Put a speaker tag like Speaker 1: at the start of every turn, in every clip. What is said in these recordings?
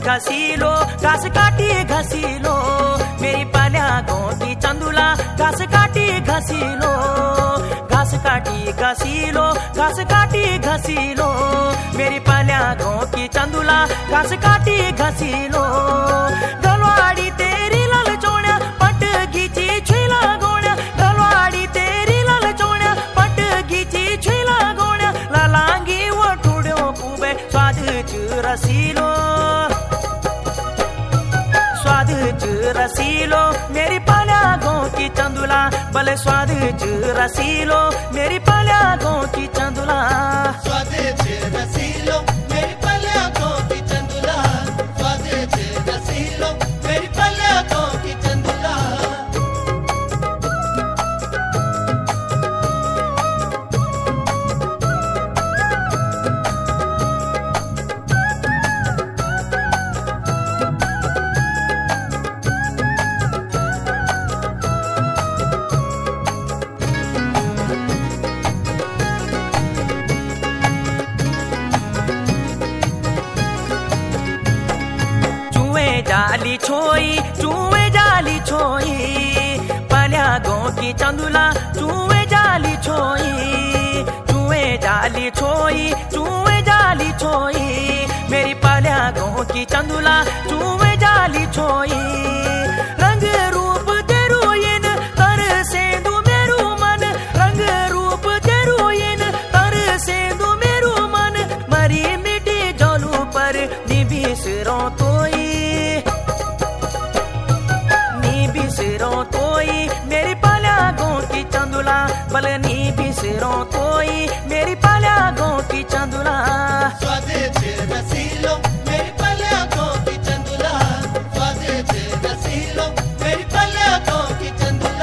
Speaker 1: घसी लो, घास काटी घसी लो, मेरी पाल्या गाँव की चंदुला घास काटी घसी लो, घास काटी घसी लो, घास काटी घसी लो, मेरी पाल्या गाँव की चंदुला घास काटी घसी लो। गलवाड़ी तेरी लाल चोण्या पट गीची छुईला गोण्या, गलवाड़ी तेरी लाल चोण्या पट गीची छुईला गोण्या, लालांगी वटुड्यो कुबे स्वाद च रसीलो, स्वाद च रसीलो, मेरी पाल्या गाँव की चंदुला भले स्वाद च रसीलो, मेरी पाल्या गाँव की चंदुला
Speaker 2: स्वाद च रसीलो, मेरी पाल्या गाँव की चंदुला, स्वाद च रसीलो, मेरी पाल्या गाँव की चंदुला।
Speaker 1: जाली छोई चूहे जाली छोई, पाल्या गाँव की चंदुला चूहे जाली छोई, चूहे जाली छोई, चूहे जाली छोई, मेरी पाल्या गाँव की चंदुला चूहे जाली छोई। रंग रूप तेरू येन तर सेंदु मेरू मन, रंग रूप तेरू येन तर सेंदु मेरू मन, मरी मिटी जलू पर निबिसरो तोई, बिसरो तोई, मेरी पाल्या गाँव की चंदुला भले नी बिसरो तोई, मेरी पाल्या गाँव की चंदुला
Speaker 2: स्वाद च रसीलो, मेरी पाल्या गाँव की चंदुला, स्वाद च रसीलो, मेरी पाल्या गाँव की चंदुला।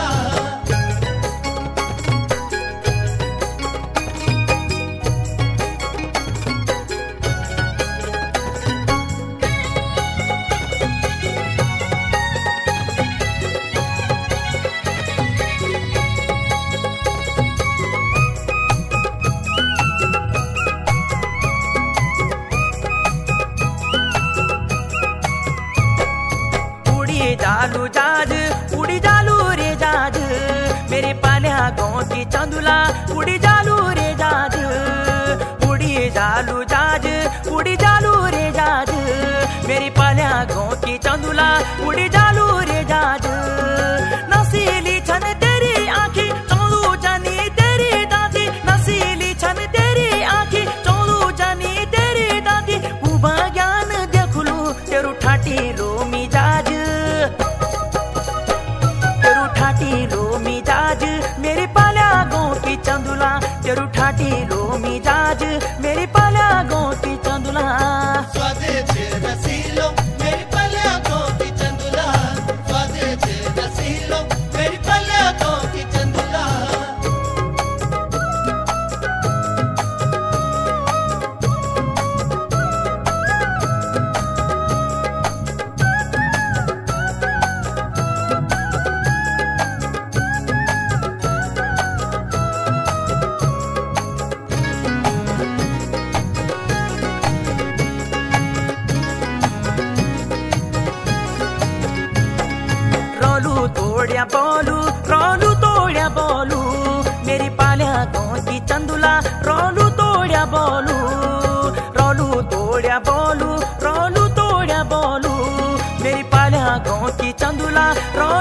Speaker 1: जालू जाज उड़ी जालू रे जाज, मेरे पाल्या गाँव की चंदुला उड़ी जालू रे जाज, उड़ी जालू जाज उड़ी जालू रे जाज, मेरी पाल्या गाँव की चंदुला उड़ी जालू रे जाज। नसीली छन तेरी आँखी चौदू जानी तेरी दादी, नसीली छन तेरी आँखी चौदू जानी तेरी दादी, उबा ज्ञान देखलू तेरू ठाटी लो मिजाज, ठाटी लो मिजाज, मेरी पाल्या गाँव की चंदुला तेरू ठाटी लो मिजाज, मेरी पाल्या गाँव की चंदुला
Speaker 2: स्वाद च रसीलो, मेरी पाल्या गाँव की चंदुला, स्वाद च रसीलो, मेरी पाल्या गाँव की चंदुला।
Speaker 1: तोड़िया बोलू रोलू तोड़िया बोलू, मेरी पाल्या गाँव की चंदुला रोलू तोड़िया बोलू, रोलू तोड़िया बोलू, रोलू तोड़िया बोलू, मेरी पाल्या गाँव की चंदुला